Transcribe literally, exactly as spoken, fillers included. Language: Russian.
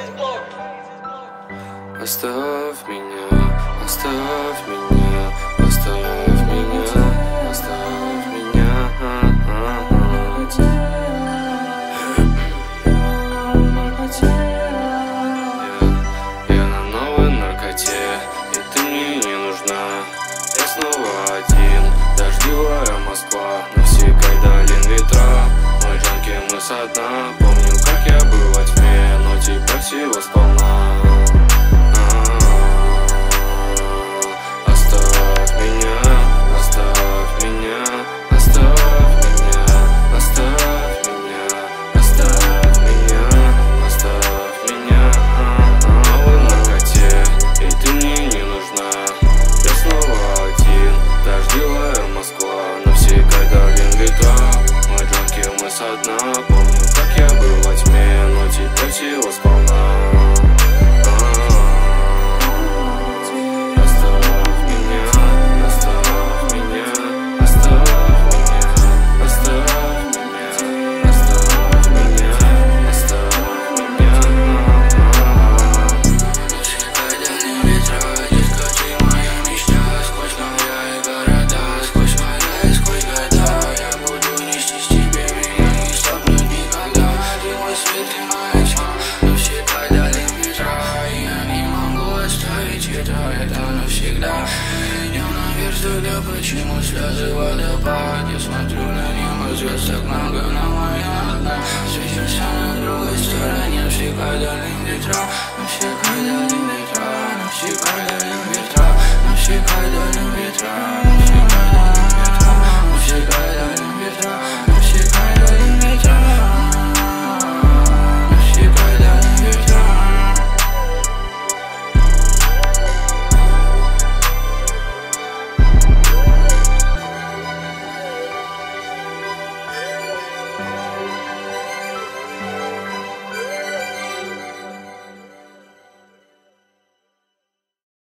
Оставь меня, оставь меня, оставь меня, оставь меня. Я, я на новой наркоте, и ты мне не нужна. Я снова один, дождливая Москва, навсегда долин ветра. Мой джанки, мы со дна. Помню, как я был во тьме, но теперь всего сполна. Помню, как я был во тьме, но теперь всего сполна. Оставь меня, оставь меня, оставь меня, оставь меня, оставь меня, оставь меня. Навсегда дальние ветра, дискотека моя мечта. Сквозь моря и города, сквозь моря и сквозь года я буду нестись тебе. Это навсегда. Идем наверх сюда, почему слезы водопад? Я смотрю на небо, звезд так много, но моя одна. Светимся на другой стороне, навсегда долин ветра, навсегда долин ветра, навсегда долин ветра.